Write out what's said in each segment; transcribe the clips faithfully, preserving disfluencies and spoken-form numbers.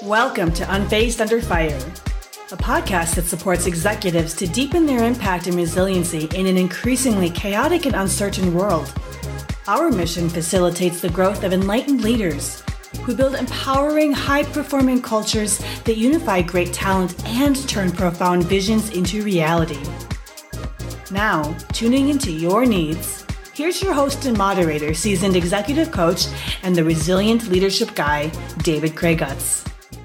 Welcome to Unfazed Under Fire, a podcast that supports executives to deepen their impact and resiliency in an increasingly chaotic and uncertain world. Our mission facilitates the growth of enlightened leaders who build empowering, high-performing cultures that unify great talent and turn profound visions into reality. Now, tuning into your needs, here's your host and moderator, seasoned executive coach, and the resilient leadership guy, David Craic-Utts.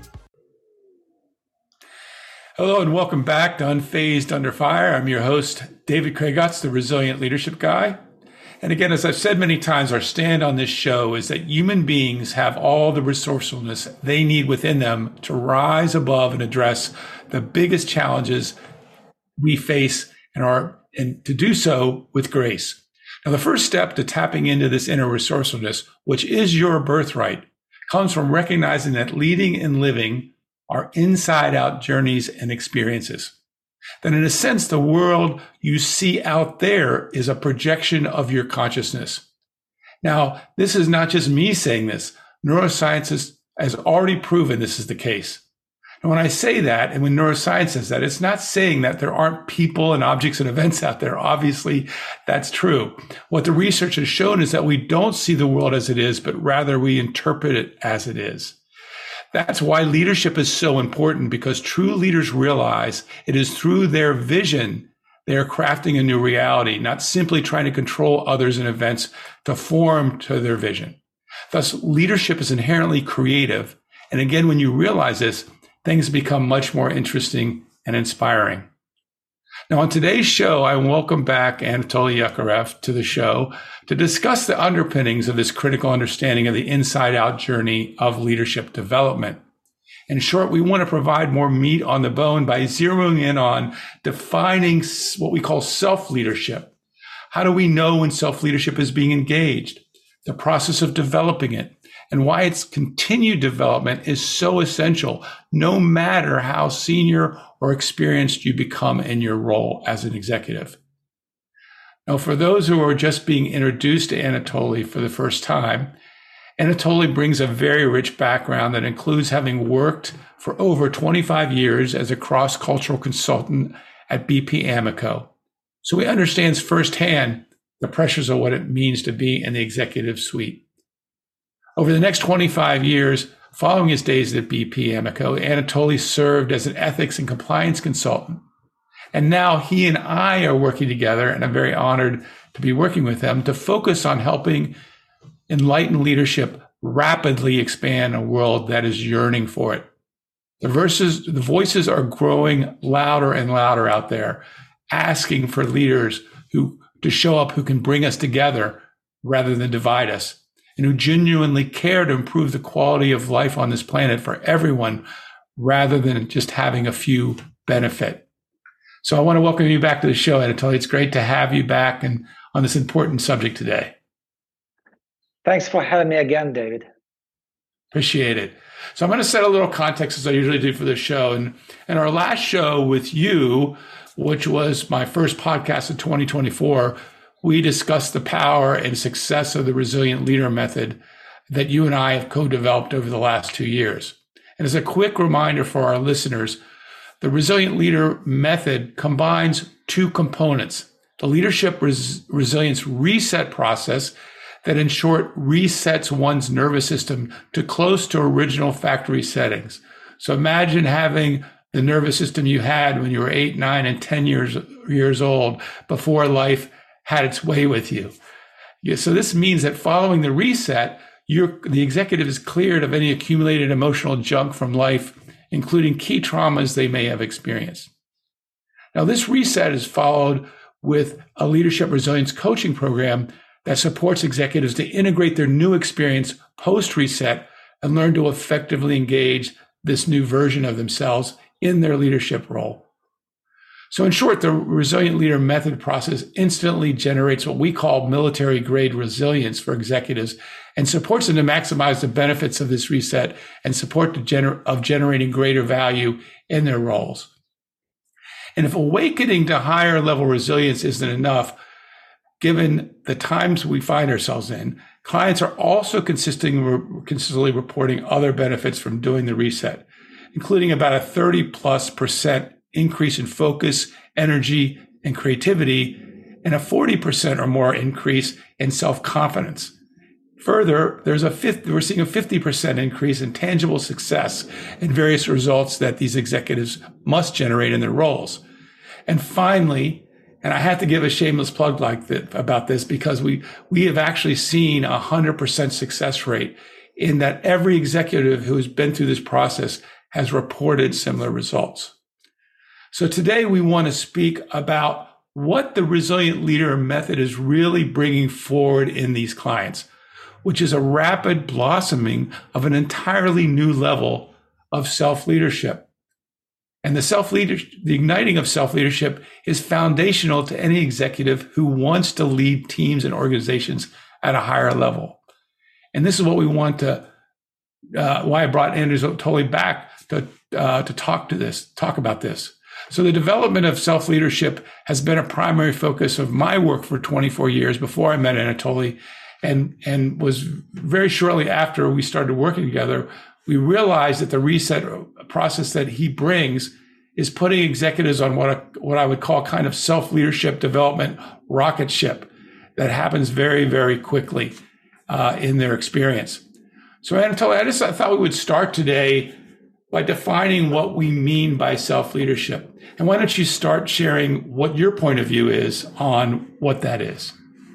Hello and welcome back to Unfazed Under Fire. I'm your host, David Craic-Utts, the resilient leadership guy. And again, as I've said many times, our stand on this show is that human beings have all the resourcefulness they need within them to rise above and address the biggest challenges we face and are and to do so with grace. Now, the first step to tapping into this inner resourcefulness, which is your birthright, comes from recognizing that leading and living are inside-out journeys and experiences. That in a sense, the world you see out there is a projection of your consciousness. Now, this is not just me saying this. Neuroscience has, has already proven this is the case. And when I say that, and when neuroscience says that, it's not saying that there aren't people and objects and events out there. Obviously, that's true. What the research has shown is that we don't see the world as it is, but rather we interpret it as it is. That's why leadership is so important, because true leaders realize it is through their vision they are crafting a new reality, not simply trying to control others and events to form to their vision. Thus, leadership is inherently creative. And again, when you realize this, things become much more interesting and inspiring. Now, on today's show, I welcome back Anatoly Yakarev to the show to discuss the underpinnings of this critical understanding of the inside-out journey of leadership development. In short, we want to provide more meat on the bone by zeroing in on defining what we call self-leadership. How do we know when self-leadership is being engaged? The process of developing it, and why its continued development is so essential, no matter how senior or experienced you become in your role as an executive. Now, for those who are just being introduced to Anatoly for the first time, Anatoly brings a very rich background that includes having worked for over twenty-five years as a cross-cultural consultant at B P Amoco. So he understands firsthand the pressures of what it means to be in the executive suite. Over the next twenty-five years, following his days at B P Amoco, Anatoly served as an ethics and compliance consultant. And now he and I are working together, and I'm very honored to be working with him to focus on helping enlightened leadership rapidly expand a world that is yearning for it. The verses, the voices are growing louder and louder out there, asking for leaders who to show up who can bring us together rather than divide us, and who genuinely care to improve the quality of life on this planet for everyone rather than just having a few benefit. So I want to welcome you back to the show, Anatoly. It's great to have you back and on this important subject today. Thanks for having me again, David. Appreciate it. So I'm going to set a little context as I usually do for the show. And, and our last show with you, which was my first podcast in twenty twenty-four, we discussed the power and success of the Resilient Leader Method that you and I have co-developed over the last two years. And as a quick reminder for our listeners, the Resilient Leader Method combines two components: the Leadership Res- Resilience Reset process that, in short, resets one's nervous system to close to original factory settings. So imagine having the nervous system you had when you were eight, nine, and ten years, years old before life had its way with you. Yeah, so this means that following the reset, you're, the executive is cleared of any accumulated emotional junk from life, including key traumas they may have experienced. Now, this reset is followed with a leadership resilience coaching program that supports executives to integrate their new experience post-reset and learn to effectively engage this new version of themselves in their leadership role. So in short, the Resilient Leader Method process instantly generates what we call military-grade resilience for executives and supports them to maximize the benefits of this reset and support the gener- of generating greater value in their roles. And if awakening to higher level resilience isn't enough, given the times we find ourselves in, clients are also consisting, consistently reporting other benefits from doing the reset. including about a thirty plus percent increase in focus, energy, and creativity, and a forty percent or more increase in self-confidence. Further, there's a fifth, we're seeing a fifty percent increase in tangible success in various results that these executives must generate in their roles. And finally, and I have to give a shameless plug like that about this because we, we have actually seen a one hundred percent success rate in that every executive who has been through this process has reported similar results. So today we want to speak about what the Resilient Leader method is really bringing forward in these clients, which is a rapid blossoming of an entirely new level of self-leadership. And the self-leadership, the igniting of self-leadership is foundational to any executive who wants to lead teams and organizations at a higher level. And this is what we want to, uh, why I brought Anders Ottoli back to, uh, to talk to this, talk about this. So the development of self-leadership has been a primary focus of my work for twenty-four years before I met Anatoly. And, and was very shortly after we started working together, we realized that the reset process that he brings is putting executives on what, a, what I would call kind of self-leadership development rocket ship that happens very, very quickly uh, in their experience. So Anatoly, I just I thought we would start today by defining what we mean by self-leadership. And why don't you start sharing what your point of view is on what that is?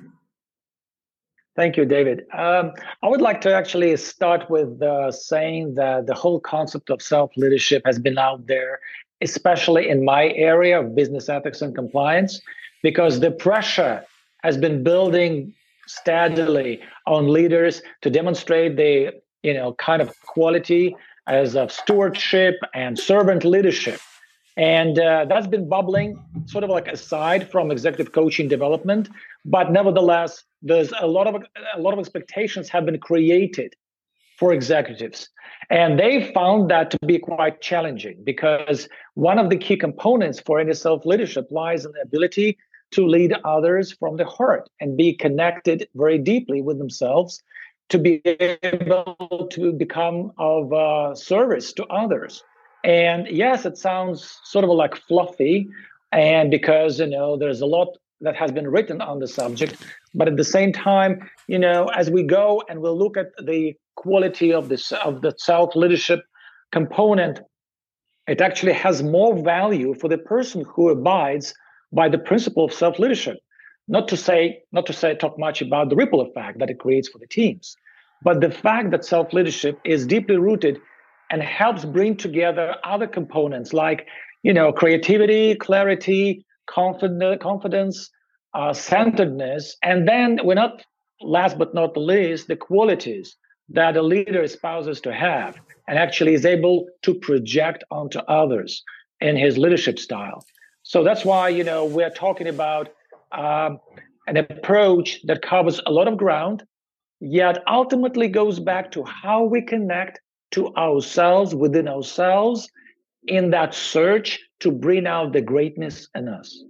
Thank you, David. Um, I would like to actually start with uh, saying that the whole concept of self-leadership has been out there, especially in my area of business ethics and compliance, because the pressure has been building steadily on leaders to demonstrate the, you know, kind of quality as of stewardship and servant leadership. And uh, that's been bubbling sort of like aside from executive coaching development, but nevertheless, there's a lot of a lot of expectations have been created for executives. And they found that to be quite challenging because one of the key components for any self-leadership lies in the ability to lead others from the heart and be connected very deeply with themselves to be able to become of uh, service to others. And yes, it sounds sort of like fluffy, and because, you know, there's a lot that has been written on the subject, but at the same time, you know, as we go and we'll look at the quality of this of the self-leadership component, it actually has more value for the person who abides by the principle of self-leadership. Not to say, not to say talk much about the ripple effect that it creates for the teams, but the fact that self-leadership is deeply rooted and helps bring together other components like, you know, creativity, clarity, confidence, confidence, uh, centeredness, and then we're not last but not the least, the qualities that a leader espouses to have and actually is able to project onto others in his leadership style. So that's why, you know, we're talking about um, an approach that covers a lot of ground, yet ultimately goes back to how we connect to ourselves, within ourselves, in that search to bring out the greatness in us.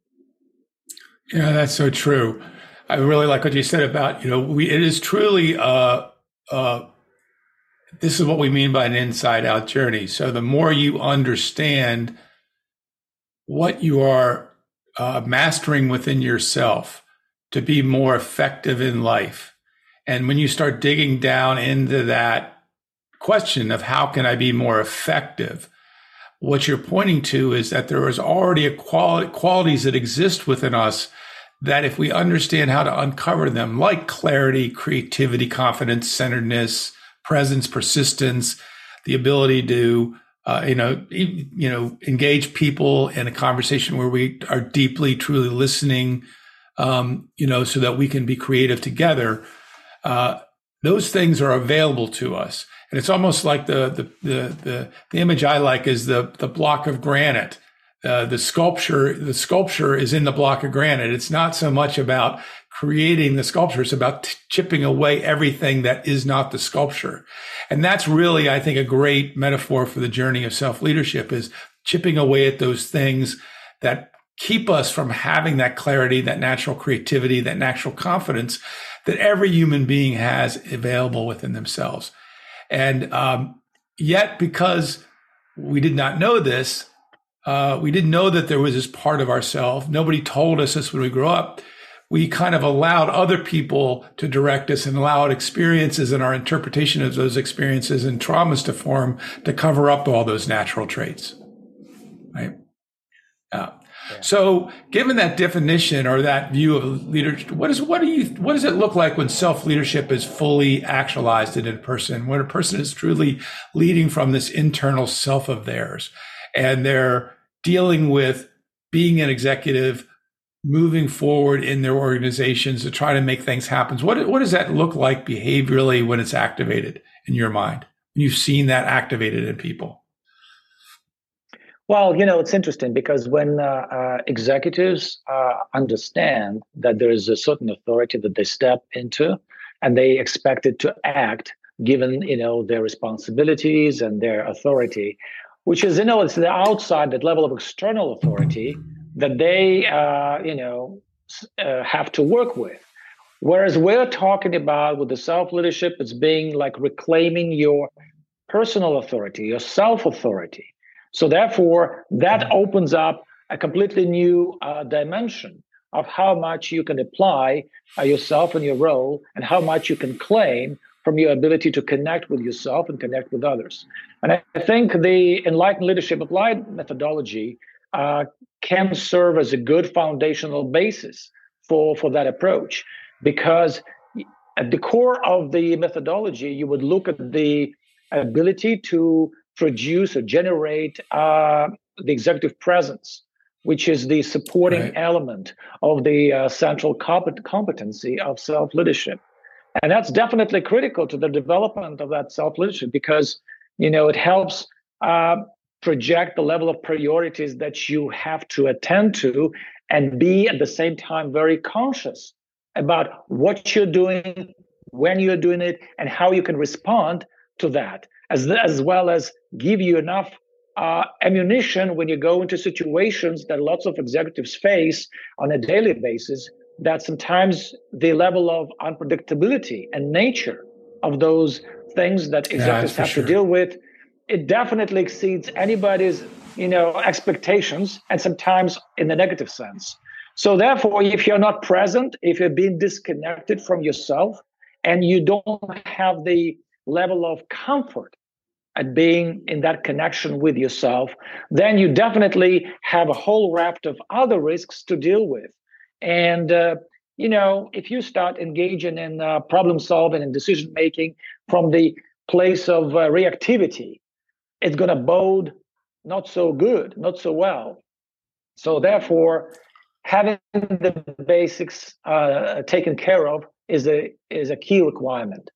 Yeah, that's so true. I really like what you said about, you know, we, it is truly, uh, uh, this is what we mean by an inside out journey. So the more you understand what you are uh, mastering within yourself to be more effective in life. And when you start digging down into that question of how can I be more effective, what you're pointing to is that there is already a quality, qualities that exist within us that if we understand how to uncover them, like clarity, creativity, confidence, centeredness, presence, persistence, the ability to, uh, you know, you know, engage people in a conversation where we are deeply, truly listening, um, you know, so that we can be creative together. Uh, those things are available to us. And it's almost like the, the, the, the, the image I like is the, the block of granite. Uh, the sculpture, the sculpture is in the block of granite. It's not so much about creating the sculpture. It's about t- chipping away everything that is not the sculpture. And that's really, I think, a great metaphor for the journey of self-leadership is chipping away at those things that keep us from having that clarity, that natural creativity, that natural confidence that every human being has available within themselves. And um, yet, because we did not know this. Uh, we didn't know that there was this part of ourselves. Nobody told us this when we grew up. We kind of allowed other people to direct us and allowed experiences and our interpretation of those experiences and traumas to form to cover up all those natural traits, right? Uh, yeah. So given that definition or that view of leadership, what is, what do you, what does it look like when self-leadership is fully actualized in a person, when a person is truly leading from this internal self of theirs and they're dealing with being an executive, moving forward in their organizations to try to make things happen? What, what does that look like behaviorally when it's activated in your mind, when you've seen that activated in people? Well, you know, it's interesting because when uh, uh, executives uh, understand that there is a certain authority that they step into and they expect it to act given, you know, their responsibilities and their authority, which is, you know, it's the outside, that level of external authority that they, uh, you know, uh, have to work with. Whereas we're talking about with the self-leadership, it's being like reclaiming your personal authority, your self-authority. So therefore, that opens up a completely new uh, dimension of how much you can apply uh, yourself and your role and how much you can claim from your ability to connect with yourself and connect with others. And I think the Enlightened Leadership Applied methodology uh, can serve as a good foundational basis for, for that approach, because at the core of the methodology, you would look at the ability to produce or generate uh, the executive presence, which is the supporting right. element of the uh, central compet- competency of self-leadership. And that's definitely critical to the development of that self-leadership because, you know, it helps uh, project the level of priorities that you have to attend to and be at the same time very conscious about what you're doing, when you're doing it, and how you can respond to that, as, as well as give you enough uh, ammunition when you go into situations that lots of executives face on a daily basis, that sometimes the level of unpredictability and nature of those things that executives yeah, have sure. to deal with, it definitely exceeds anybody's, you know, expectations, and sometimes in the negative sense. So therefore, if you're not present, if you're being disconnected from yourself, and you don't have the level of comfort at being in that connection with yourself, then you definitely have a whole raft of other risks to deal with. And, uh, you know, if you start engaging in uh, problem solving and decision making from the place of uh, reactivity, it's going to bode not so good, not so well. So therefore, having the basics uh, taken care of is a is a key requirement.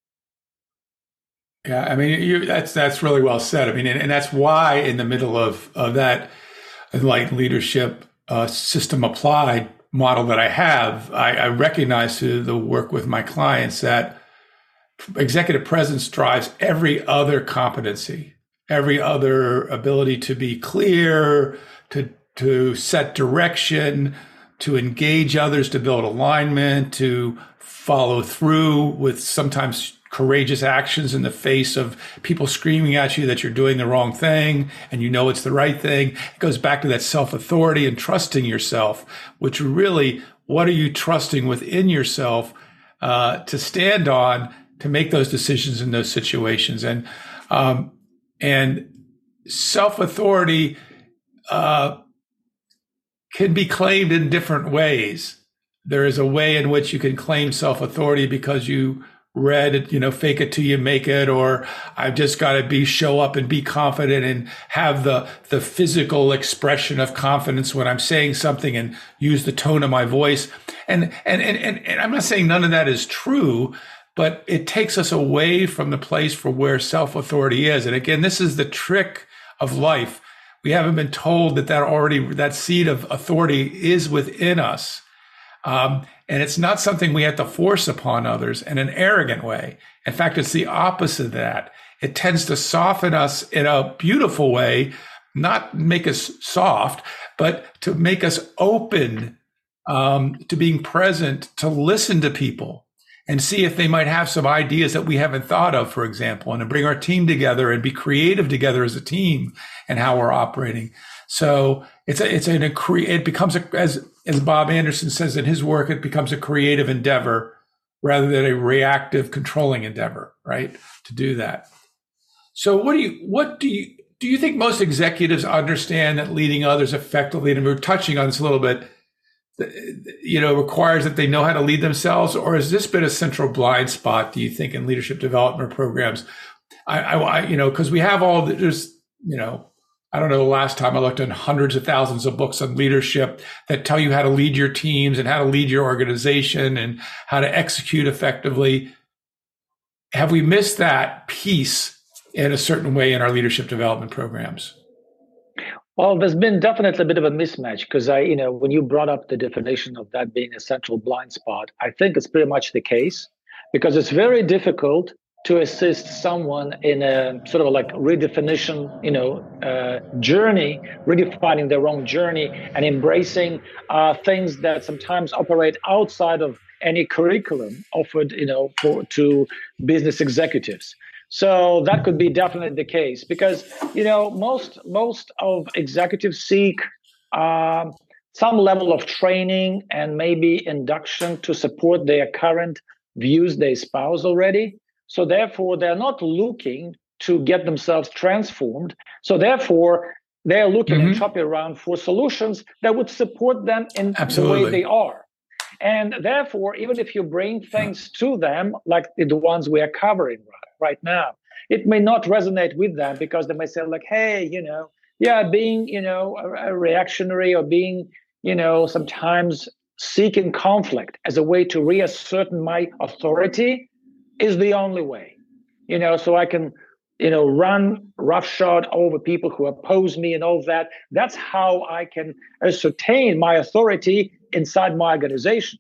Yeah, I mean, you, that's that's really well said. I mean, and, and that's why in the middle of, of that Enlightened Leadership uh, System Applied model that I have, I, I recognize through the work with my clients that executive presence drives every other competency, every other ability to be clear, to to set direction, to engage others, to build alignment, to follow through with sometimes courageous actions in the face of people screaming at you that you're doing the wrong thing and you know it's the right thing. It goes back to that self-authority and trusting yourself, which really, what are you trusting within yourself uh, to stand on to make those decisions in those situations? And um, and self-authority uh, can be claimed in different ways. There is a way in which you can claim self-authority because you read it, you know, fake it till you make it, or I've just got to be, show up and be confident and have the, the physical expression of confidence when I'm saying something and use the tone of my voice. And, and, and, and, and I'm not saying none of that is true, but it takes us away from the place for where self-authority is. And again, this is the trick of life. We haven't been told that that already, that seed of authority is within us. Um, and it's not something we have to force upon others in an arrogant way. In fact, it's the opposite of that. It tends to soften us in a beautiful way, not make us soft, but to make us open um, to being present, to listen to people. and see if they might have some ideas that we haven't thought of, for example, and to bring our team together and be creative together as a team and how we're operating. So it's a, it's an, a cre- it becomes a, as, as Bob Anderson says in his work, it becomes a creative endeavor rather than a reactive controlling endeavor, right? To do that. So what do you, what do you, do you think most executives understand that leading others effectively, and we're touching on this a little bit, you know, requires that they know how to lead themselves? Or has this been a central blind spot, do you think, in leadership development programs? I, I, I you know, because we have all, the, there's, you know, I don't know, the last time I looked at hundreds of thousands of books on leadership that tell you how to lead your teams and how to lead your organization and how to execute effectively. Have we missed that piece in a certain way in our leadership development programs? Well, there's been definitely a bit of a mismatch because I, you know, when you brought up the definition of that being a central blind spot, I think it's pretty much the case because it's very difficult to assist someone in a sort of like redefinition, you know, uh, journey, redefining their own journey and embracing uh, things that sometimes operate outside of any curriculum offered, you know, for to business executives. So that could be definitely the case because, you know, most most of executives seek um, some level of training and maybe induction to support their current views they espouse already. So therefore, they're not looking to get themselves transformed. So therefore, they're looking mm-hmm. and shopping around for solutions that would support them in Absolutely. the way they are. And therefore, even if you bring things to them, like the ones we are covering right now, it may not resonate with them because they may say like, hey, you know, yeah, being, you know, a, a reactionary or being, you know, sometimes seeking conflict as a way to reassert my authority is the only way, you know, so I can, you know, run roughshod over people who oppose me and all that. That's how I can ascertain my authority inside my organization.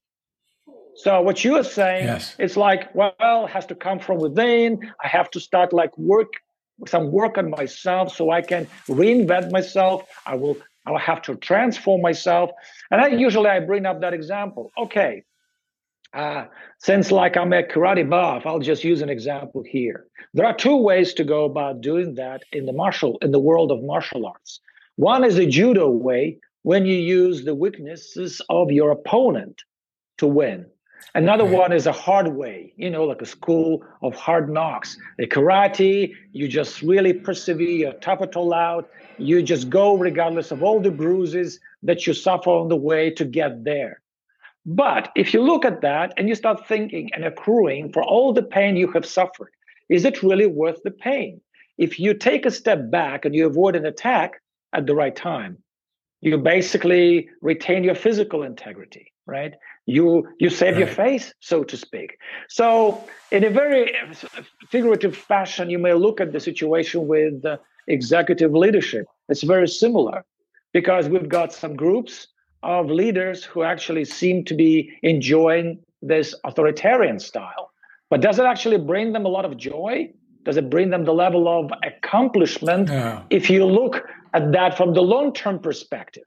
So what you are saying, yes. It's like, well, it has to come from within. I have to start like work, some work on myself so I can reinvent myself. I will, I will have to transform myself. And I usually I bring up that example. Okay, uh, since like I'm a karate buff, I'll just use an example here. There are two ways to go about doing that in the martial, in the world of martial arts. One is a judo way, when you use the weaknesses of your opponent to win. Another right. one is a hard way, you know, like a school of hard knocks. The karate, you just really persevere, you tough it all out. You just go regardless of all the bruises that you suffer on the way to get there. But if you look at that and you start thinking and accruing for all the pain you have suffered, is it really worth the pain? If you take a step back and you avoid an attack at the right time, you basically retain your physical integrity, right? You you save right. your face, so to speak. So in a very figurative fashion, you may look at the situation with uh, executive leadership. It's very similar because we've got some groups of leaders who actually seem to be enjoying this authoritarian style. But does it actually bring them a lot of joy? Does it bring them the level of accomplishment yeah. if you look at that from the long-term perspective?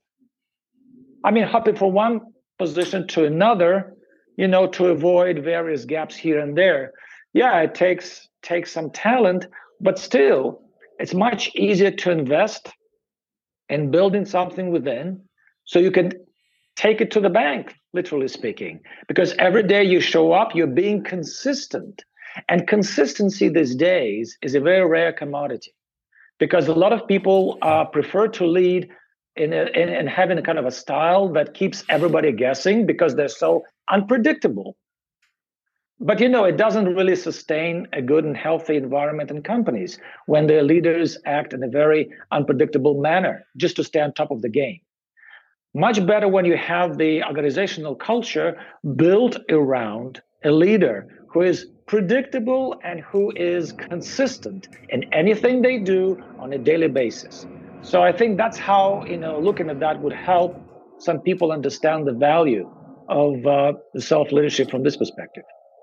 I mean, hopping from one position to another, you know, to avoid various gaps here and there. Yeah, it takes takes some talent, but still, it's much easier to invest in building something within so you can take it to the bank, literally speaking, because every day you show up, you're being consistent. And consistency these days is a very rare commodity because a lot of people uh, prefer to lead in, a, in, in having a kind of a style that keeps everybody guessing because they're so unpredictable. But, you know, it doesn't really sustain a good and healthy environment in companies when their leaders act in a very unpredictable manner just to stay on top of the game. Much better when you have the organizational culture built around a leader who is predictable and who is consistent in anything they do on a daily basis. So I think that's how, you know, looking at that would help some people understand the value of uh, self-leadership from this perspective.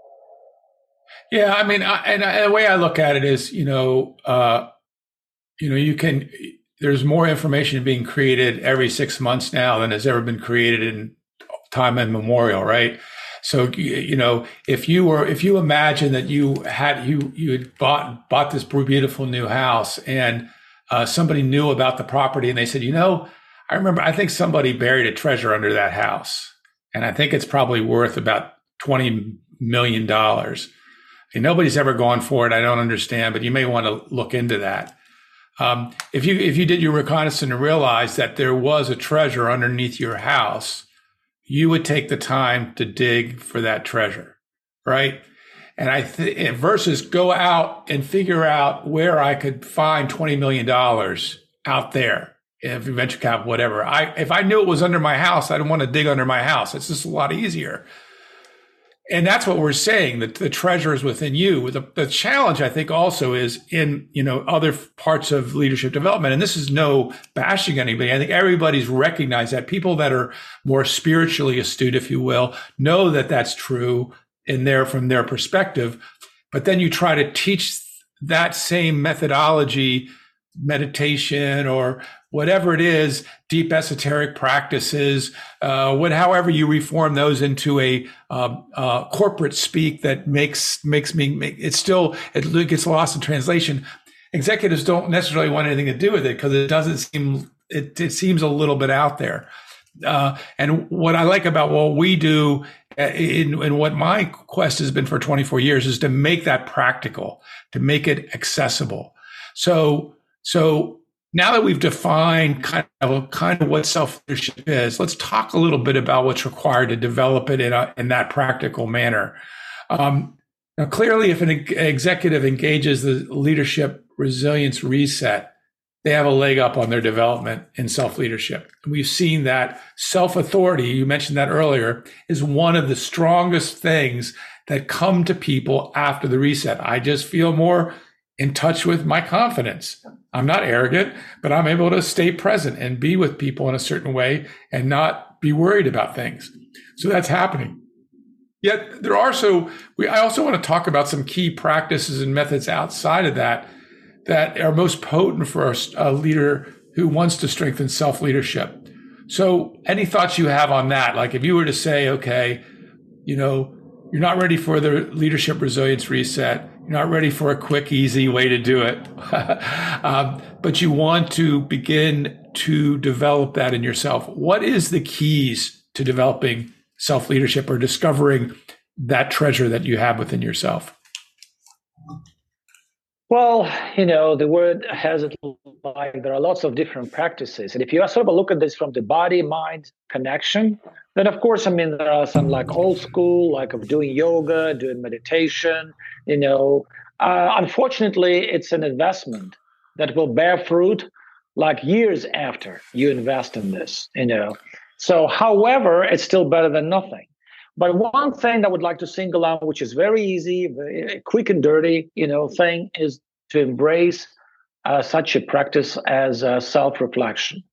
Yeah, I mean, I, and I, the way I look at it is, you know, uh, you know, you can. There's more information being created every six months now than has ever been created in time immemorial, right? So, you know, if you were, if you imagine that you had, you, you had bought, bought this beautiful new house and uh, somebody knew about the property and they said, you know, I remember, I think somebody buried a treasure under that house. And I think it's probably worth about twenty million dollars. And nobody's ever gone for it. I don't understand, but you may want to look into that. Um, if you, if you did your reconnaissance and realized that there was a treasure underneath your house, you would take the time to dig for that treasure, right? And I th- versus go out and figure out where I could find twenty million dollars out there, if venture capital, whatever. I, if I knew it was under my house, I didn't want to dig under my house. It's just a lot easier. And that's what we're saying, that the treasure is within you. The, the challenge, I think, also is in, you know, other parts of leadership development. And this is no bashing anybody. I think everybody's recognized that. People that are more spiritually astute, if you will, know that that's true in their, from their perspective. But then you try to teach that same methodology, meditation or whatever it is, deep esoteric practices, uh, what, however you reform those into a uh, uh, corporate speak that makes makes me make, it's still it gets lost in translation. Executives don't necessarily want anything to do with it because it doesn't seem it, it seems a little bit out there. Uh, and what I like about what we do in, in what my quest has been for twenty-four years is to make that practical, to make it accessible. So so. Now that we've defined kind of kind of what self-leadership is, let's talk a little bit about what's required to develop it in, a, in that practical manner. Um, now, clearly, if an executive engages the leadership resilience reset, they have a leg up on their development in self-leadership. We've seen that self-authority, you mentioned that earlier, is one of the strongest things that come to people after the reset. I just feel more in touch with my confidence. I'm not arrogant, but I'm able to stay present and be with people in a certain way and not be worried about things. So that's happening. Yet there are so we I also want to talk about some key practices and methods outside of that that are most potent for a leader who wants to strengthen self-leadership. So any thoughts you have on that? Like if you were to say, okay, you know, you're not ready for the leadership resilience reset. You're not ready for a quick, easy way to do it. um, but you want to begin to develop that in yourself. What is the keys to developing self-leadership or discovering that treasure that you have within yourself? Well, you know, the word has it like there are lots of different practices. And if you sort of look at this from the body-mind connection, then of course, I mean, there are some like old school, like of doing yoga, doing meditation, you know. Uh, unfortunately, it's an investment that will bear fruit like years after you invest in this, you know. So, however, it's still better than nothing. But one thing that I would like to single out, which is very easy, very quick and dirty, you know, thing is to embrace uh, such a practice as uh, self-reflection.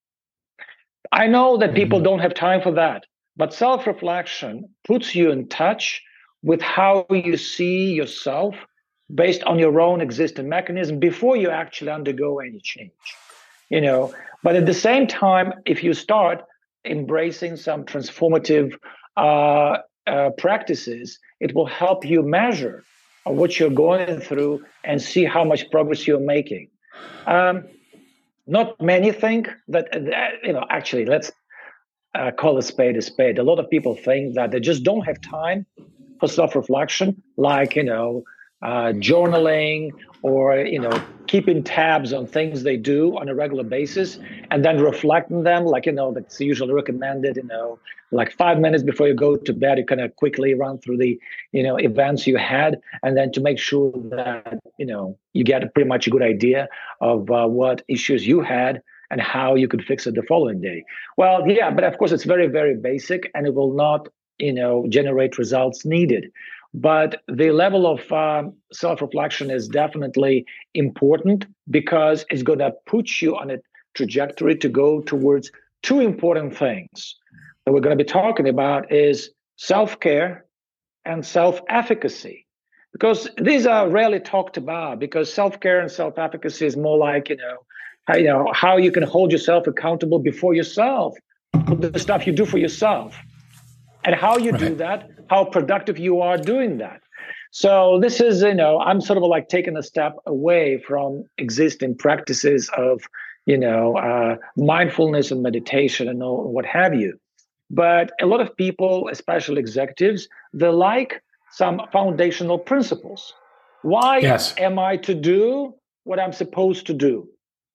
I know that people don't have time for that, but self-reflection puts you in touch with how you see yourself based on your own existing mechanism before you actually undergo any change, you know. But at the same time, if you start embracing some transformative uh, uh, practices, it will help you measure what you're going through and see how much progress you're making. Um, not many think that, uh, you know, actually, let's uh, call a spade a spade. A lot of people think that they just don't have time for self-reflection, like, you know, uh, journaling or, you know, keeping tabs on things they do on a regular basis and then reflecting them, like, you know, that's usually recommended, you know, like five minutes before you go to bed, you kind of quickly run through the, you know, events you had, and then to make sure that, you know, you get pretty much a good idea of uh, what issues you had and how you could fix it the following day. Well, yeah, but of course it's very, very basic and it will not, you know, generate results needed. But the level of um, self-reflection is definitely important because it's going to put you on a trajectory to go towards two important things that we're going to be talking about is self-care and self-efficacy. Because these are rarely talked about because self-care and self-efficacy is more like, you know, how, you know, how you can hold yourself accountable before yourself for the stuff you do for yourself. and how you right. do that, how productive you are doing that. So this is, you know, I'm sort of like taking a step away from existing practices of, you know, uh, mindfulness and meditation and all, what have you. But a lot of people, especially executives, they like some foundational principles. Why yes. am I to do what I'm supposed to do?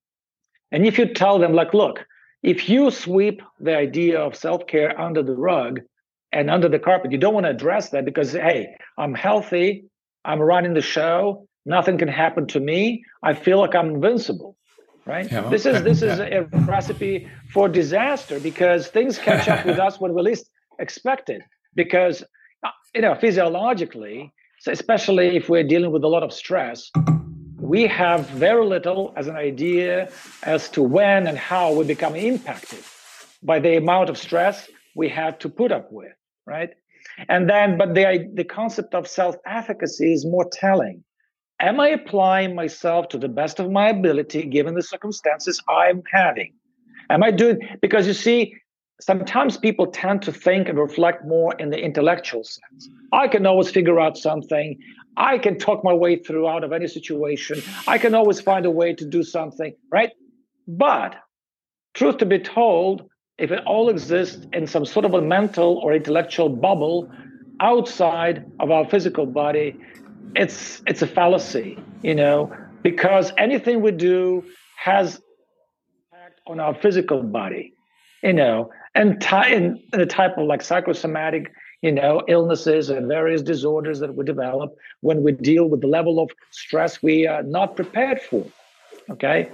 And if you tell them, like, look, if you sweep the idea of self-care under the rug and under the carpet, you don't want to address that because, hey, I'm healthy, I'm running the show, nothing can happen to me, I feel like I'm invincible, right? Yeah, well, this is this is a recipe for disaster because things catch up with us when we least expect it. Because, you know, physiologically, especially if we're dealing with a lot of stress, we have very little as an idea as to when and how we become impacted by the amount of stress we have to put up with, right? And then, but the, the concept of self-efficacy is more telling. Am I applying myself to the best of my ability given the circumstances I'm having? Am I doing, because you see, sometimes people tend to think and reflect more in the intellectual sense. I can always figure out something. I can talk my way through out of any situation. I can always find a way to do something, right? But truth to be told, if it all exists in some sort of a mental or intellectual bubble outside of our physical body, it's it's a fallacy, you know, because anything we do has impact on our physical body, you know, and t- in, in the type of like psychosomatic, you know, illnesses and various disorders that we develop when we deal with the level of stress we are not prepared for. Okay,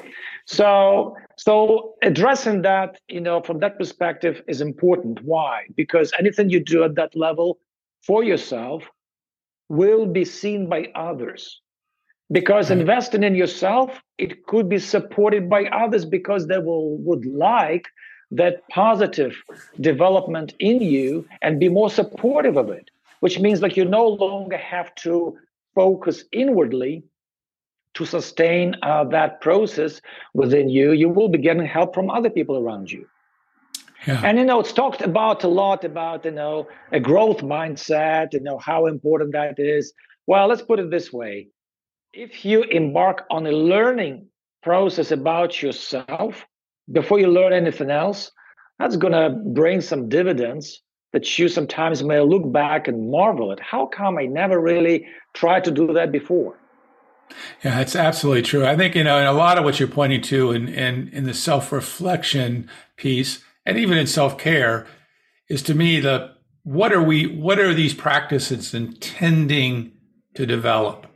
so so addressing that, you know, from that perspective is important. Why? Because anything you do at that level for yourself will be seen by others. Because right. investing in yourself, it could be supported by others because they will would like that positive development in you and be more supportive of it, which means like you no longer have to focus inwardly to sustain uh, that process within you. You will be getting help from other people around you. Yeah. And, you know, it's talked about a lot about, you know, a growth mindset, you know, how important that is. Well, let's put it this way. If you embark on a learning process about yourself before you learn anything else, that's going to bring some dividends that you sometimes may look back and marvel at. How come I never really tried to do that before? Yeah, it's absolutely true. I think, you know, and a lot of what you're pointing to in, in, in the self-reflection piece, and even in self-care, is to me the what are we what are these practices intending to develop?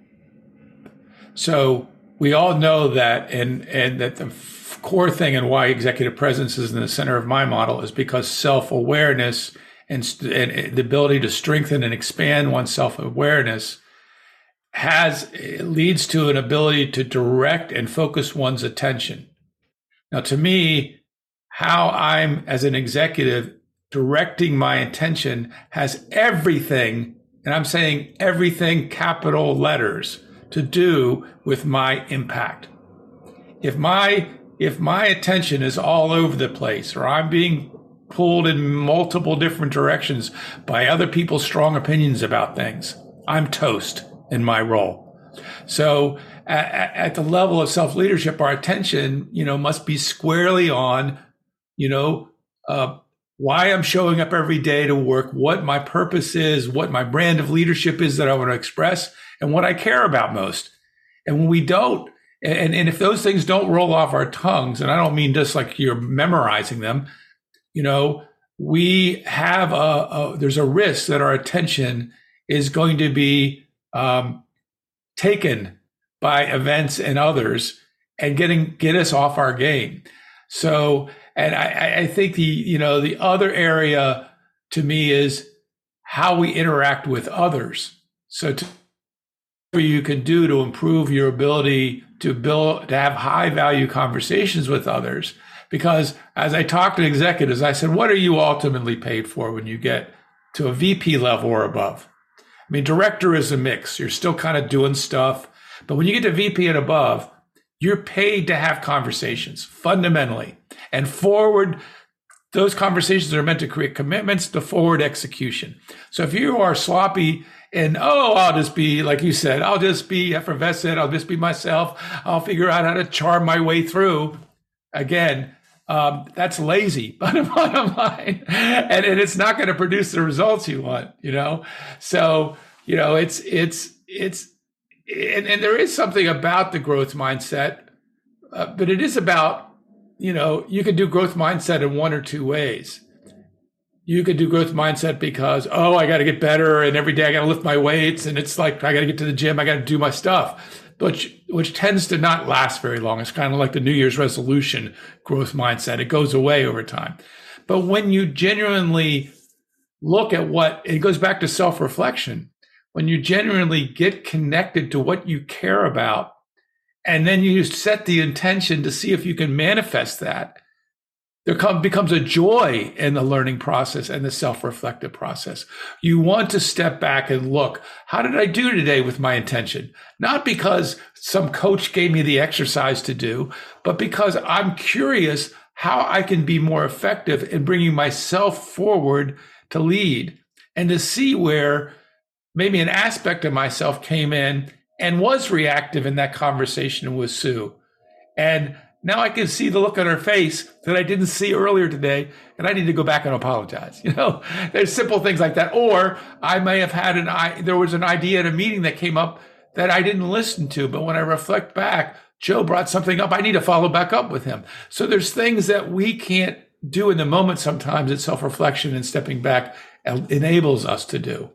So we all know that, and and that the core thing and why executive presence is in the center of my model is because self-awareness and, and the ability to strengthen and expand one's self-awareness has leads to an ability to direct and focus one's attention. Now, to me, how I'm as an executive directing my attention has everything, and I'm saying everything capital letters, to do with my impact. If my if my attention is all over the place, or I'm being pulled in multiple different directions by other people's strong opinions about things, I'm toast in my role. So at, at the level of self-leadership, our attention, you know, must be squarely on, you know, uh, why I'm showing up every day to work, what my purpose is, what my brand of leadership is that I want to express, and what I care about most. And when we don't, and, and if those things don't roll off our tongues, and I don't mean just like you're memorizing them, you know, we have a, a there's a risk that our attention is going to be um, taken by events and others and getting get us off our game. So, and I, I think the you know the other area to me is how we interact with others. So, to, what you can do to improve your ability to build to have high value conversations with others. Because as I talk to executives, I said, what are you ultimately paid for when you get to a V P level or above? I mean, director is a mix. You're still kind of doing stuff. But when you get to V P and above, you're paid to have conversations fundamentally and forward those conversations are meant to create commitments to forward execution. So if you are sloppy and, oh, I'll just be, like you said, I'll just be effervescent, I'll just be myself, I'll figure out how to charm my way through, again, um, that's lazy, bottom line. And, and it's not going to produce the results you want, you know? So, you know, it's, it's, it's, and, and there is something about the growth mindset, uh, but it is about, you know, you can do growth mindset in one or two ways. You could do growth mindset because, oh, I got to get better and every day I got to lift my weights and it's like, I got to get to the gym, I got to do my stuff, which, which tends to not last very long. It's kind of like the New Year's resolution growth mindset. It goes away over time. But when you genuinely look at what, it goes back to self-reflection, when you genuinely get connected to what you care about, and then you set the intention to see if you can manifest that, there come, becomes a joy in the learning process and the self-reflective process. You want to step back and look, how did I do today with my intention? Not because some coach gave me the exercise to do, but because I'm curious how I can be more effective in bringing myself forward to lead and to see where maybe an aspect of myself came in and was reactive in that conversation with Sue. And now I can see the look on her face that I didn't see earlier today, and I need to go back and apologize. You know, there's simple things like that. Or I may have had an I there was an idea at a meeting that came up that I didn't listen to, but when I reflect back, Joe brought something up. I need to follow back up with him. So there's things that we can't do in the moment sometimes that self-reflection and stepping back enables us to do.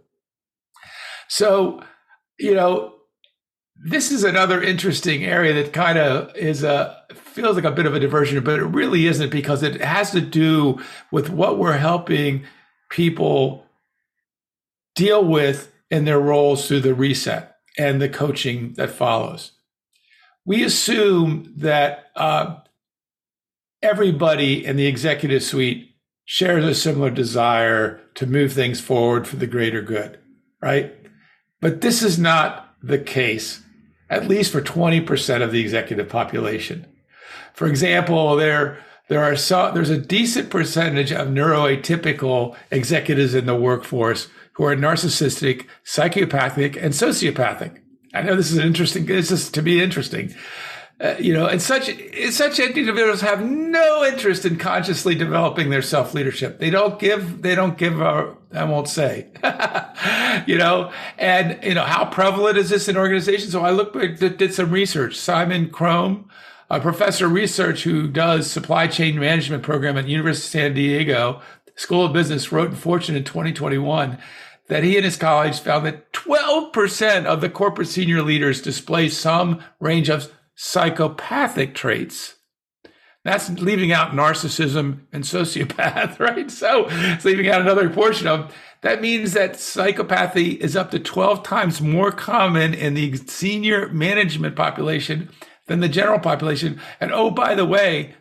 So, you know, this is another interesting area that kind of is a feels like a bit of a diversion, but it really isn't, because it has to do with what we're helping people deal with in their roles through the reset and the coaching that follows. We assume that uh, everybody in the executive suite shares a similar desire to move things forward for the greater good, right? But this is not the case, at least for twenty percent of the executive population. For example, there, there are so, there's a decent percentage of neuroatypical executives in the workforce who are narcissistic, psychopathic, and sociopathic. I know this is an interesting, this is to be interesting. Uh, you know, and such, such individuals have no interest in consciously developing their self-leadership. They don't give, they don't give, a, I won't say, you know, and, you know, how prevalent is this in organizations? So I looked, did some research. Simon Crome, a professor of research who does supply chain management program at the University of San Diego School of Business, wrote in Fortune in twenty twenty-one that he and his colleagues found that twelve percent of the corporate senior leaders display some range of psychopathic traits. That's leaving out narcissism and sociopath, right? So it's leaving out another portion of that. Means that psychopathy is up to twelve times more common in the senior management population than the general population. And oh, by the way,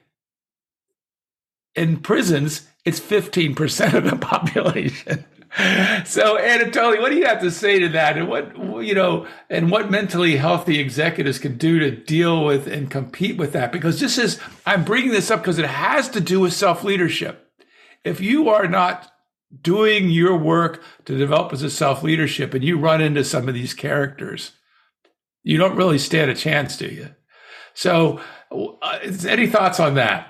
in prisons, it's fifteen percent of the population. So, Anatoly, what do you have to say to that? And what, you know, and what mentally healthy executives can do to deal with and compete with that? Because this is, I'm bringing this up because it has to do with self-leadership. If you are not doing your work to develop as a self-leadership and you run into some of these characters, you don't really stand a chance, do you? So, uh, any thoughts on that?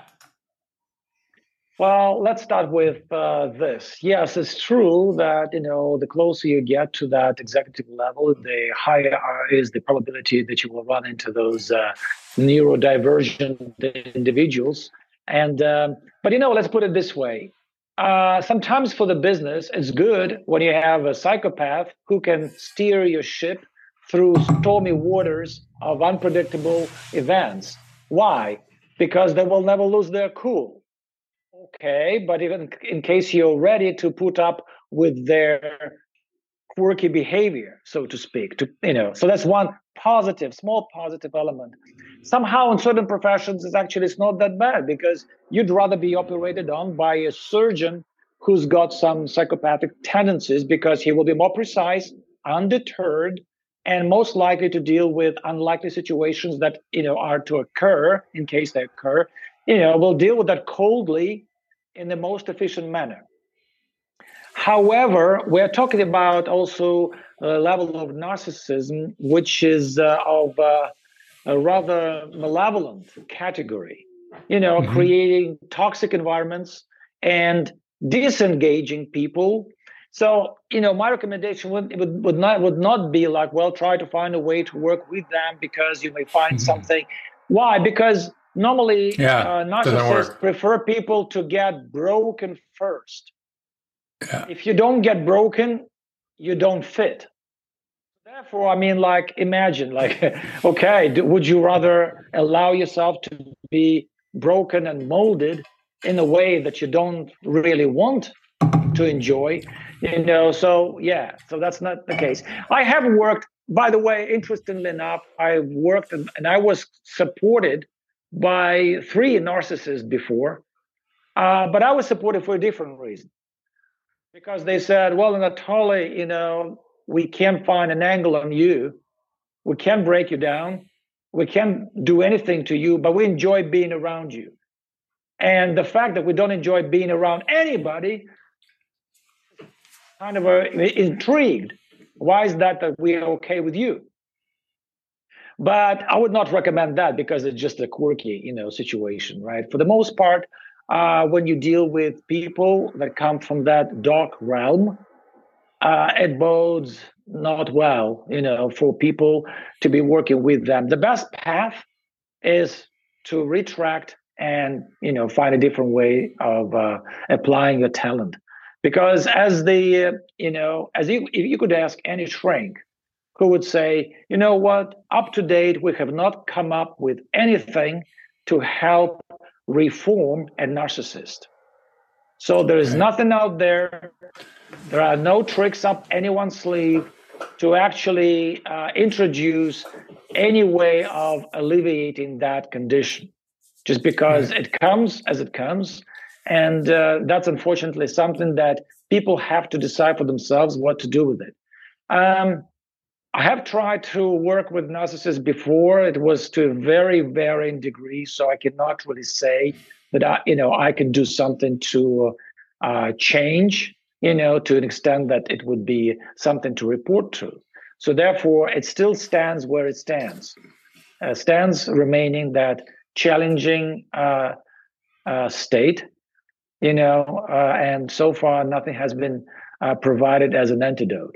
Well, let's start with uh, this. Yes, it's true that, you know, the closer you get to that executive level, the higher is the probability that you will run into those uh, neurodivergent individuals. And um, but, you know, let's put it this way. Uh, sometimes for the business, it's good when you have a psychopath who can steer your ship through stormy waters of unpredictable events. Why? Because they will never lose their cool. Okay, but even in case you're ready to put up with their quirky behavior, so to speak, to you know, so that's one positive, small positive element. Somehow in certain professions, it's actually it's not that bad, because you'd rather be operated on by a surgeon who's got some psychopathic tendencies, because he will be more precise, undeterred, and most likely to deal with unlikely situations that, you know, are to occur in case they occur. You know, will deal with that coldly in the most efficient manner. However, we're talking about also a level of narcissism, which is uh, of uh, a rather malevolent category, you know, mm-hmm. creating toxic environments and disengaging people. So, you know, my recommendation would, would, would not would not be like, well, try to find a way to work with them because you may find mm-hmm. something. Why? Because normally yeah, uh, narcissists prefer people to get broken first. Yeah. If you don't get broken, you don't fit. Therefore, I mean, like, imagine, like, okay, do, would you rather allow yourself to be broken and molded in a way that you don't really want to enjoy? You know, so yeah, so that's not the case. I have worked, by the way, interestingly enough, I worked and, and I was supported by three narcissists before, uh, but I was supported for a different reason. Because they said, well, Anatoly, you know, we can't find an angle on you. We can't break you down. We can't do anything to you, but we enjoy being around you. And the fact that we don't enjoy being around anybody, kind of a, intrigued. Why is that that we're okay with you? But I would not recommend that because it's just a quirky, you know, situation, right? For the most part, Uh, when you deal with people that come from that dark realm, uh, it bodes not well, you know, for people to be working with them. The best path is to retract and, you know, find a different way of uh, applying your talent. Because as the, uh, you know, as you, if you could ask any shrink who would say, you know what, up to date, we have not come up with anything to help reform a narcissist. So there is nothing out there. There are no tricks up anyone's sleeve to actually uh, introduce any way of alleviating that condition, just because it comes as it comes. And uh, that's unfortunately something that people have to decide for themselves what to do with it. Um, I have tried to work with narcissists before. It was to a very varying degree, so I cannot really say that I, you know, I can do something to uh, change, you know, to an extent that it would be something to report to. So therefore, it still stands where it stands. Uh, stands remaining that challenging uh, uh, state, you know, uh, and so far nothing has been uh, provided as an antidote.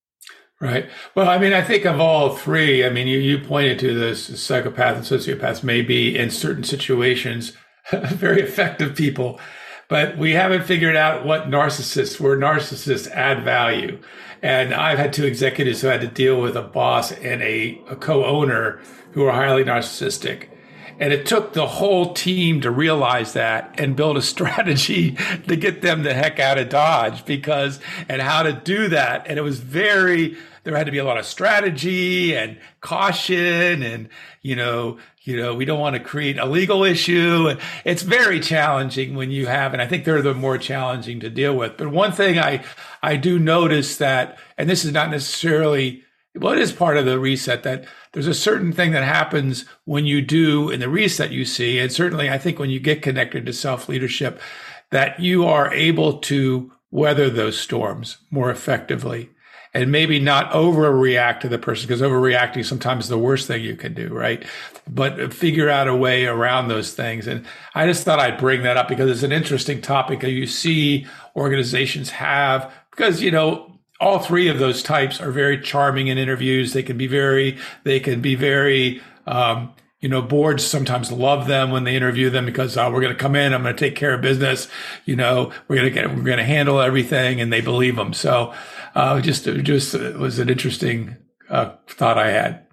Right. Well, I mean, I think of all three, I mean, you, you pointed to this psychopath and sociopaths may be in certain situations very effective people, but we haven't figured out what narcissists, where narcissists add value. And I've had two executives who had to deal with a boss and a, a co-owner who are highly narcissistic. And it took the whole team to realize that and build a strategy to get them the heck out of Dodge because, and how to do that. And it was very, there had to be a lot of strategy and caution and, you know, you know, we don't want to create a legal issue. It's very challenging when you have, and I think they're the more challenging to deal with. But one thing I, I do notice that, and this is not necessarily, well, it is part of the reset, that there's a certain thing that happens when you do in the reset you see, and certainly I think when you get connected to self-leadership, that you are able to weather those storms more effectively and maybe not overreact to the person, because overreacting sometimes is the worst thing you can do, right? But figure out a way around those things. And I just thought I'd bring that up because it's an interesting topic that you see organizations have, because, you know, all three of those types are very charming in interviews. They can be very, they can be very, um, you know, boards sometimes love them when they interview them because oh, we're going to come in, I'm going to take care of business. You know, we're going to get, we're going to handle everything, and they believe them. So, uh, just, just it was an interesting uh, thought I had.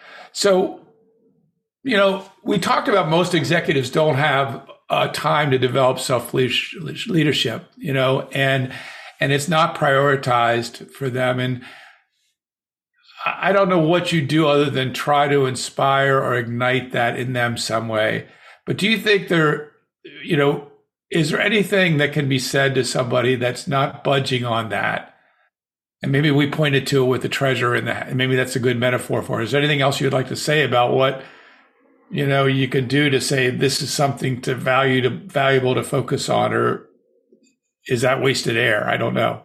So, you know, we talked about most executives don't have uh, time to develop self-leadership, you know, and and it's not prioritized for them. And I don't know what you do other than try to inspire or ignite that in them some way. But do you think there, you know, is there anything that can be said to somebody that's not budging on that? And maybe we pointed to it with the treasure in that, and maybe that's a good metaphor for it. Is there anything else you'd like to say about what, you know, you can do to say this is something to value to valuable to focus on, or is that wasted air? I don't know.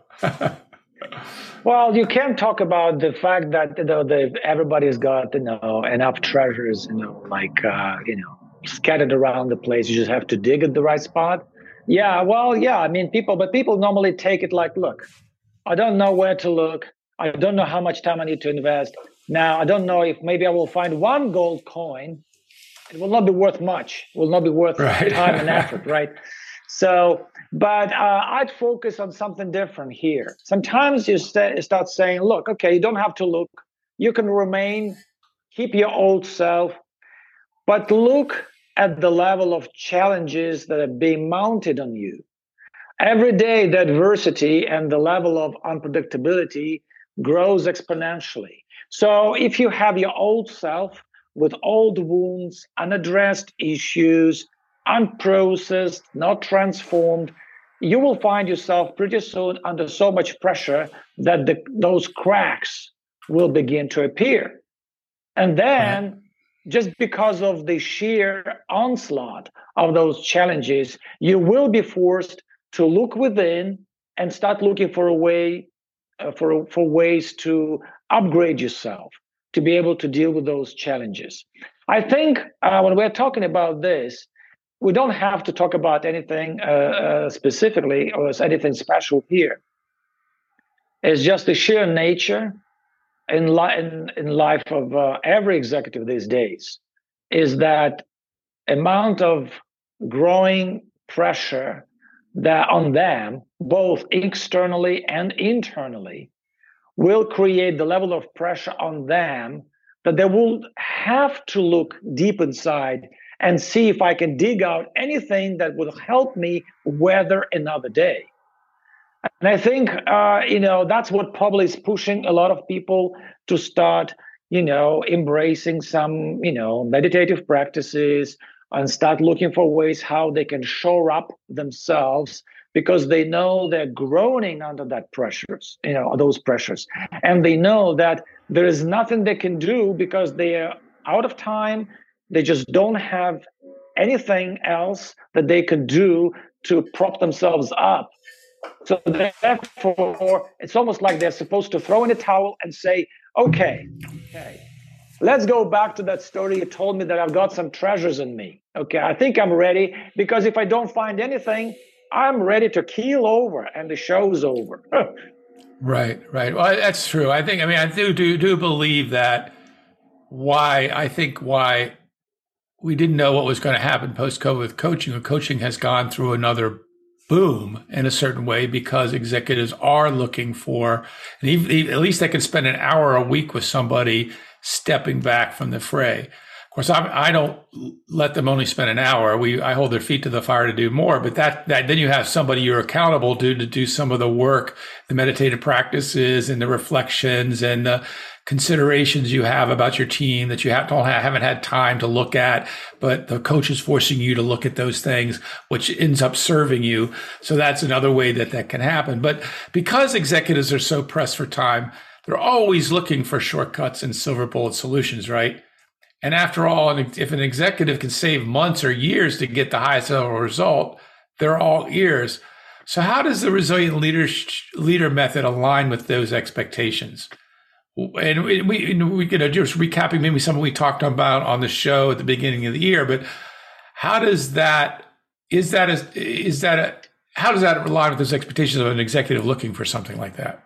Well, you can't talk about the fact that you know the, everybody's got you know enough treasures, you know, like uh, you know scattered around the place. You just have to dig at the right spot. Yeah, well, yeah. I mean, people, but people normally take it like, look, I don't know where to look. I don't know how much time I need to invest. Now, I don't know if maybe I will find one gold coin. It will not be worth much. It will not be worth right. time and effort, right? So, but uh, I'd focus on something different here. Sometimes you st- start saying, look, okay, you don't have to look. You can remain, keep your old self, but look at the level of challenges that are being mounted on you. Every day, the adversity and the level of unpredictability grows exponentially. So if you have your old self with old wounds, unaddressed issues, unprocessed, not transformed, you will find yourself pretty soon under so much pressure that the, those cracks will begin to appear. And then, right. just because of the sheer onslaught of those challenges, you will be forced to look within and start looking for a way, uh, for, for ways to upgrade yourself to be able to deal with those challenges. I think uh, when we're talking about this, we don't have to talk about anything uh, uh, specifically or anything special here. It's just the sheer nature in, li- in, in life of uh, every executive these days is that amount of growing pressure that on them, both externally and internally, will create the level of pressure on them that they will have to look deep inside and see if I can dig out anything that will help me weather another day. And I think, uh, you know, that's what probably is pushing a lot of people to start, you know, embracing some, you know, meditative practices and start looking for ways how they can shore up themselves, because they know they're groaning under that pressures, you know, those pressures. And they know that there is nothing they can do because they are out of time. They just don't have anything else that they could do to prop themselves up. So therefore, it's almost like they're supposed to throw in a towel and say, okay, okay, let's go back to that story you told me that I've got some treasures in me. Okay, I think I'm ready, because if I don't find anything, I'm ready to keel over and the show's over. Right, right. Well, that's true. I think, I mean, I do, do, do believe that why, I think why we didn't know what was going to happen post-COVID with coaching, or coaching has gone through another boom in a certain way, because executives are looking for, and even, at least they can spend an hour a week with somebody stepping back from the fray. Of course, I'm, I don't let them only spend an hour. We, I hold their feet to the fire to do more, but that, that then you have somebody you're accountable to, to do some of the work, the meditative practices and the reflections and the considerations you have about your team that you have, don't have, haven't had time to look at, but the coach is forcing you to look at those things, which ends up serving you. So that's another way that that can happen. But because executives are so pressed for time, they're always looking for shortcuts and silver bullet solutions, right? And after all, if an executive can save months or years to get the highest level result, they're all ears. So how does the resilient leader, leader method align with those expectations? And we, we, we could just recapping maybe something we talked about on the show at the beginning of the year, but how does that, is that, a, is that, a, how does that align with those expectations of an executive looking for something like that?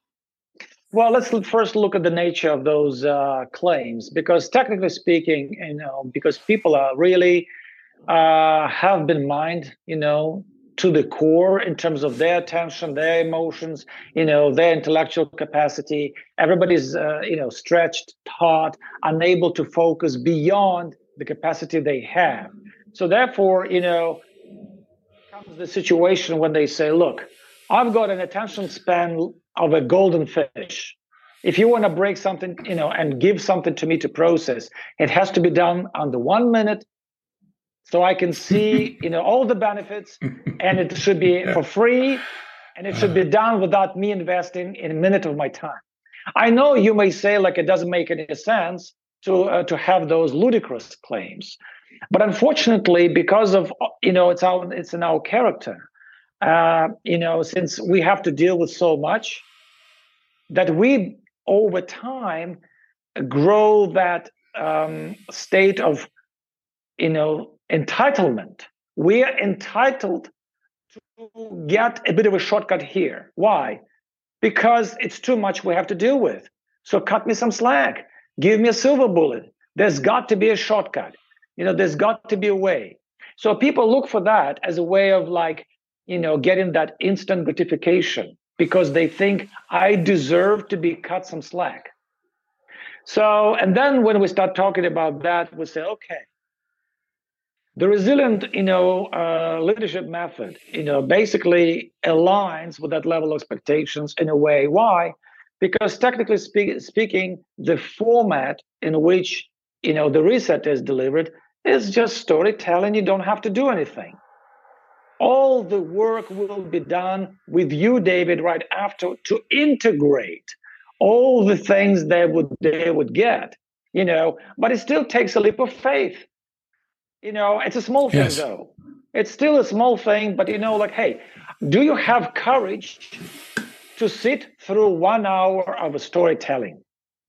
Well, let's first look at the nature of those uh, claims, because technically speaking, you know, because people are really uh, have been mined, you know, to the core in terms of their attention, their emotions, you know, their intellectual capacity. Everybody's, uh, you know, stretched, taught, unable to focus beyond the capacity they have. So therefore, you know, comes the situation when they say, look, I've got an attention span of a golden fish. If you want to break something, you know, and give something to me to process, it has to be done under one minute, so I can see, you know, all the benefits, and it should be for free, and it should be done without me investing in a minute of my time. I know you may say, like, it doesn't make any sense to uh, to have those ludicrous claims, but unfortunately, because of, you know, it's our it's in our character. uh, you know, since we have to deal with so much, that we over time grow that um, state of, you know, entitlement. We are entitled to get a bit of a shortcut here. Why? Because it's too much we have to deal with. So cut me some slack. Give me a silver bullet. There's got to be a shortcut. You know, there's got to be a way. So people look for that as a way of, like, you know, getting that instant gratification because they think I deserve to be cut some slack. So, and then when we start talking about that, we say, okay, the resilient, you know, uh, leadership method, you know, basically aligns with that level of expectations in a way. Why? Because technically speak, speaking, the format in which, you know, the reset is delivered is just storytelling. You don't have to do anything. All the work will be done with you, David, right after to integrate all the things they would they would get, you know, but it still takes a leap of faith. You know, it's a small thing, yes. though. It's still a small thing, but, you know, like, hey, do you have courage to sit through one hour of a storytelling?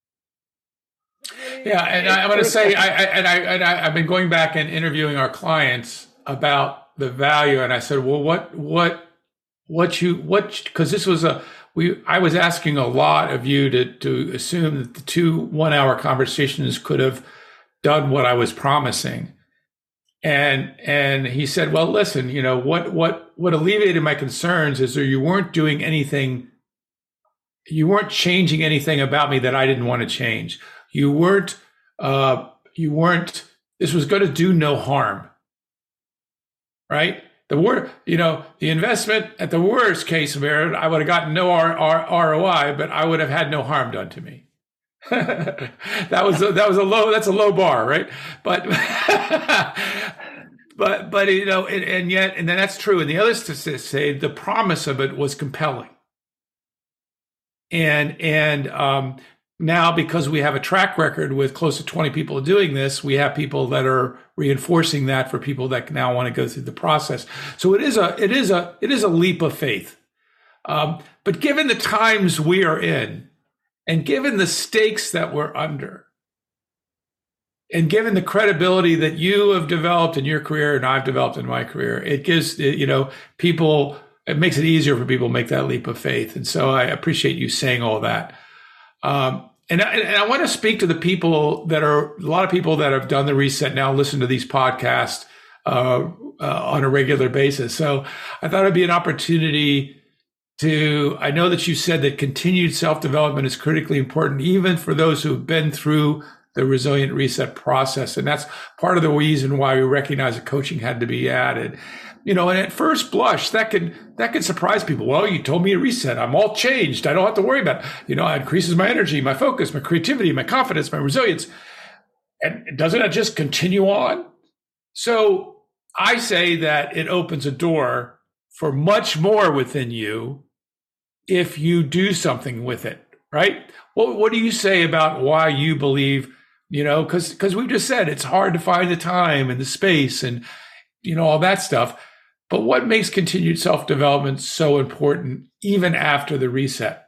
Yeah, and I, I'm going to say, I, I, and I, and I, I've been going back and interviewing our clients about the value, and I said, well, what, what, what you, what? Because this was a, we, I was asking a lot of you to to assume that the two one-hour conversations could have done what I was promising, and and he said, well, listen, you know, what what what alleviated my concerns is that you weren't doing anything, you weren't changing anything about me that I didn't want to change. You weren't, uh, you weren't, this was going to do no harm, right? The word, you know, the investment at the worst case scenario, I would have gotten no R- R- R O I, but I would have had no harm done to me. that was, a, that was a low, that's a low bar, right? But, but, but, you know, and, and yet, and then that's true. And the others to say the promise of it was compelling. And, and, um, now, because we have a track record with close to twenty people doing this, we have people that are reinforcing that for people that now want to go through the process. So it is a it is a it is a leap of faith. Um, but given the times we are in, and given the stakes that we're under, and given the credibility that you have developed in your career and I've developed in my career, it gives you know people. It makes it easier for people to make that leap of faith. And so I appreciate you saying all that. Um, and, I, and I want to speak to the people that are, a lot of people that have done the reset now listen to these podcasts uh, uh, on a regular basis. So I thought it'd be an opportunity to, I know that you said that continued self-development is critically important, even for those who've been through the resilient reset process. And that's part of the reason why we recognize that coaching had to be added. You know, and at first blush, that could that could surprise people. Well, you told me to reset. I'm all changed. I don't have to worry about it. You know, it increases my energy, my focus, my creativity, my confidence, my resilience. And doesn't it just continue on? So I say that it opens a door for much more within you if you do something with it, right? What, what do you say about why you believe, you know, because because we've just said it's hard to find the time and the space and, you know, all that stuff. But what makes continued self-development so important even after the reset?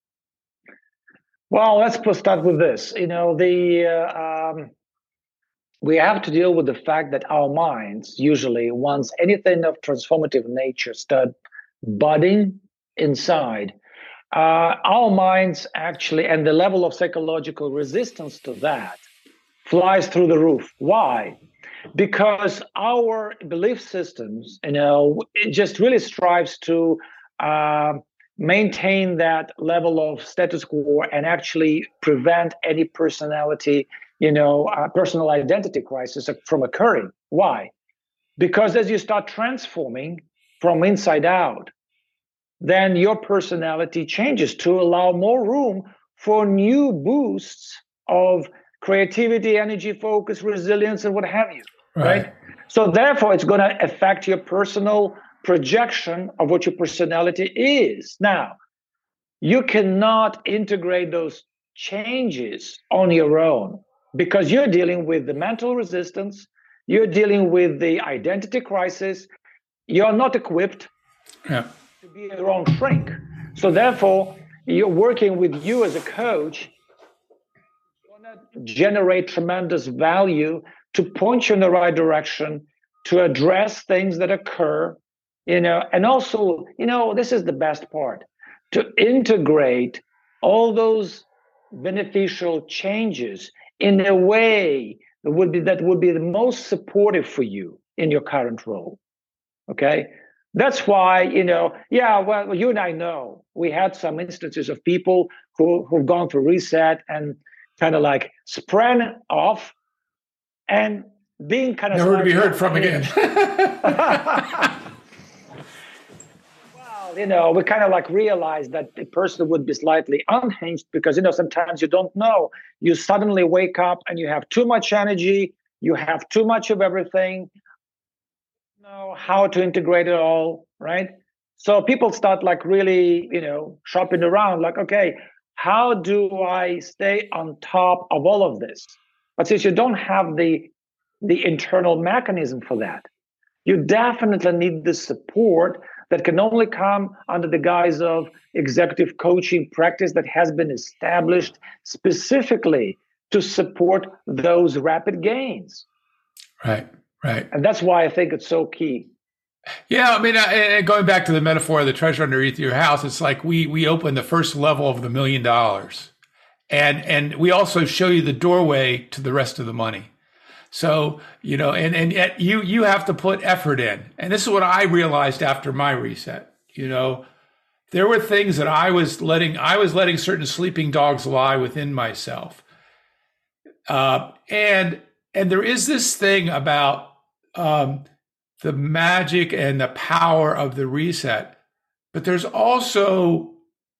Well, let's start with this. You know, the uh, um, we have to deal with the fact that our minds usually, once anything of transformative nature start budding inside, uh, our minds actually, and the level of psychological resistance to that flies through the roof. Why? Because our belief systems, you know, it just really strives to uh, maintain that level of status quo and actually prevent any personality, you know, uh, personal identity crisis from occurring. Why? Because as you start transforming from inside out, then your personality changes to allow more room for new boosts of creativity, energy, focus, resilience, and what have you, right? right? So therefore, it's going to affect your personal projection of what your personality is. Now, you cannot integrate those changes on your own because you're dealing with the mental resistance, you're dealing with the identity crisis, you're not equipped Yeah. To be your own shrink. So therefore, you're working with you as a coach, gonna generate tremendous value to point you in the right direction, to address things that occur, you know, and also, you know, this is the best part, to integrate all those beneficial changes in a way that would be that would be the most supportive for you in your current role. Okay. That's why, you know, yeah, well, you and I know we had some instances of people who, who've gone through reset and kind of like sprang off and being kind of never to be heard from again. Well, you know, we kind of like realized that the person would be slightly unhinged because, you know, sometimes you don't know. You suddenly wake up and you have too much energy, you have too much of everything. Know how to integrate it all, right? So people start like really, you know, shopping around like, okay, how do I stay on top of all of this? But since you don't have the the internal mechanism for that, you definitely need the support that can only come under the guise of executive coaching practice that has been established specifically to support those rapid gains. Right. Right. And that's why I think it's so key. Yeah, I mean, uh, going back to the metaphor of the treasure underneath your house, it's like we we open the first level of the million dollars, and and we also show you the doorway to the rest of the money. So you know, and and yet you you have to put effort in, and this is what I realized after my reset. You know, there were things that I was letting I was letting certain sleeping dogs lie within myself, uh, and and there is this thing about. Um, the magic and the power of the reset. But there's also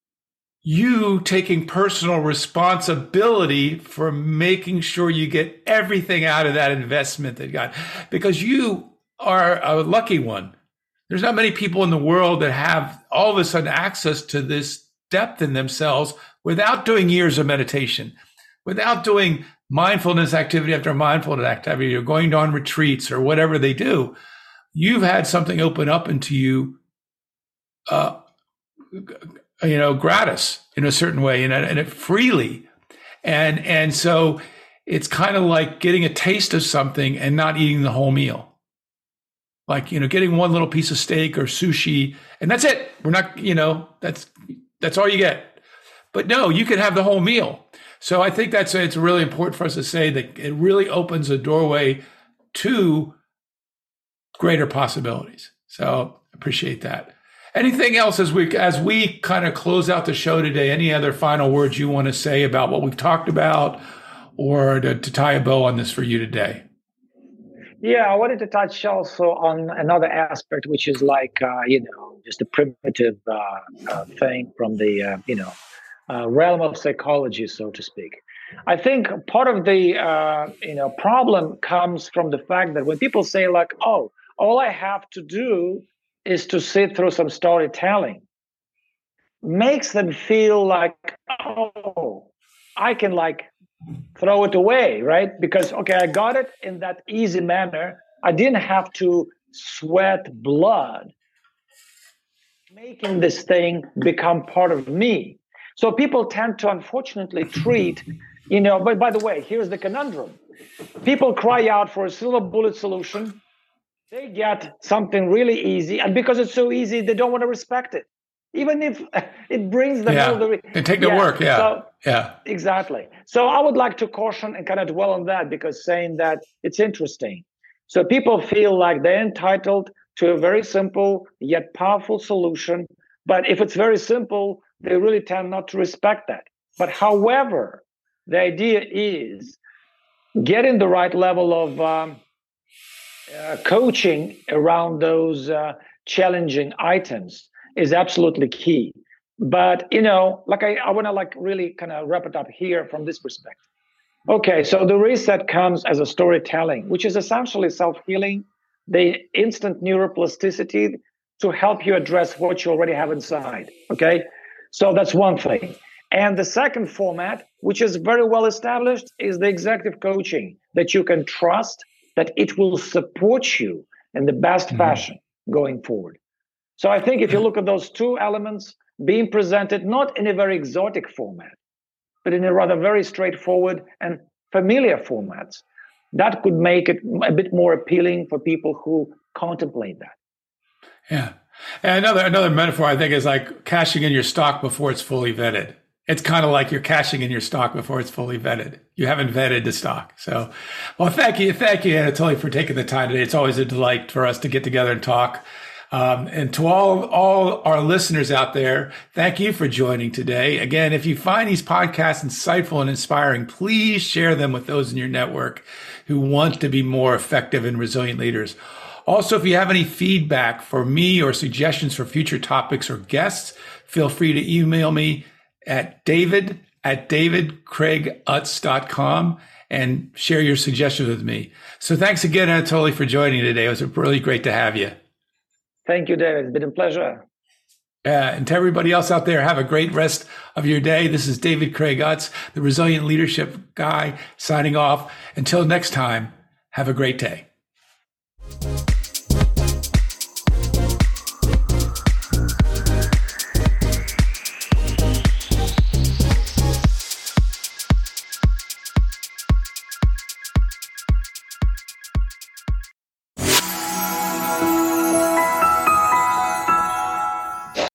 you taking personal responsibility for making sure you get everything out of that investment that you got, because you are a lucky one. There's not many people in the world that have all of a sudden access to this depth in themselves without doing years of meditation, without doing mindfulness activity after mindfulness activity, or going on retreats or whatever they do. You've had something open up into you, uh, you know, gratis in a certain way, and, and it freely. And, and so it's kind of like getting a taste of something and not eating the whole meal. Like, you know, getting one little piece of steak or sushi, and that's it. We're not, you know, that's, that's all you get. But no, you can have the whole meal. So I think that's it's really important for us to say that it really opens a doorway to greater possibilities. So appreciate that. Anything else as we as we kind of close out the show today? Any other final words you want to say about what we've talked about, or to, to tie a bow on this for you today? Yeah, I wanted to touch also on another aspect, which is like uh, you know just a primitive uh, uh, thing from the uh, you know. Uh, realm of psychology, so to speak. I think part of the uh, you know problem comes from the fact that when people say like, "Oh, all I have to do is to sit through some storytelling," makes them feel like, "Oh, I can like throw it away, right? Because okay, I got it in that easy manner. I didn't have to sweat blood, making this thing become part of me." So people tend to unfortunately treat, you know, but by the way, here's the conundrum. People cry out for a silver bullet solution. They get something really easy. And because it's so easy, they don't want to respect it. Even if it brings them yeah. all the... And take the yeah. work, yeah. So, yeah. Exactly. So I would like to caution and kind of dwell on that, because saying that it's interesting. So people feel like they're entitled to a very simple yet powerful solution. But if it's very simple, they really tend not to respect that. But however, the idea is getting the right level of um, uh, coaching around those uh, challenging items is absolutely key. But, you know, like I, I want to like really kind of wrap it up here from this perspective. Okay, so the reset comes as a storytelling, which is essentially self-healing, the instant neuroplasticity to help you address what you already have inside, okay? So that's one thing. And the second format, which is very well established, is the executive coaching that you can trust that it will support you in the best mm-hmm. fashion going forward. So I think if you look at those two elements being presented, not in a very exotic format, but in a rather very straightforward and familiar formats, that could make it a bit more appealing for people who contemplate that. Yeah. And another another metaphor, I think, is like cashing in your stock before it's fully vetted. It's kind of like you're cashing in your stock before it's fully vetted. You haven't vetted the stock. So, well, thank you. Thank you, Anatoly, for taking the time today. It's always a delight for us to get together and talk. Um, and to all, all our listeners out there, thank you for joining today. Again, if you find these podcasts insightful and inspiring, please share them with those in your network who want to be more effective and resilient leaders. Also, if you have any feedback for me or suggestions for future topics or guests, feel free to email me at david at david craig utz dot com and share your suggestions with me. So thanks again, Anatoly, for joining today. It was really great to have you. Thank you, David. It's been a pleasure. Uh, and to everybody else out there, have a great rest of your day. This is David Craig Utz, the Resilient Leadership Guy, signing off. Until next time, have a great day.